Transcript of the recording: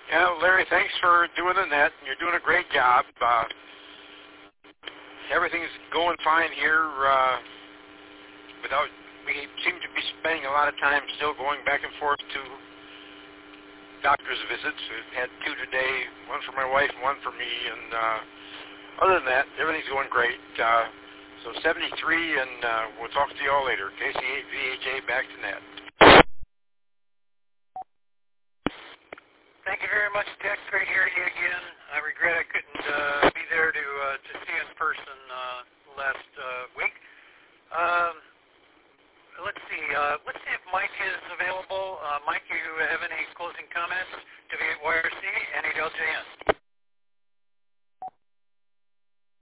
Yeah, Larry, thanks for doing the net. You're doing a great job. Everything's going fine here. We seem to be spending a lot of time still going back and forth to doctor's visits. We've had 2 today, one for my wife and one for me. And other than that, everything's going great. So 73, and we'll talk to you all later. KC8VHA, back to net. Thank you very much, Tex. Great hearing you again. I regret I couldn't be there to see you in person last week. Let's see. Let's see if Mike is available. Mike, you have any closing comments? W8YRC, NALJN.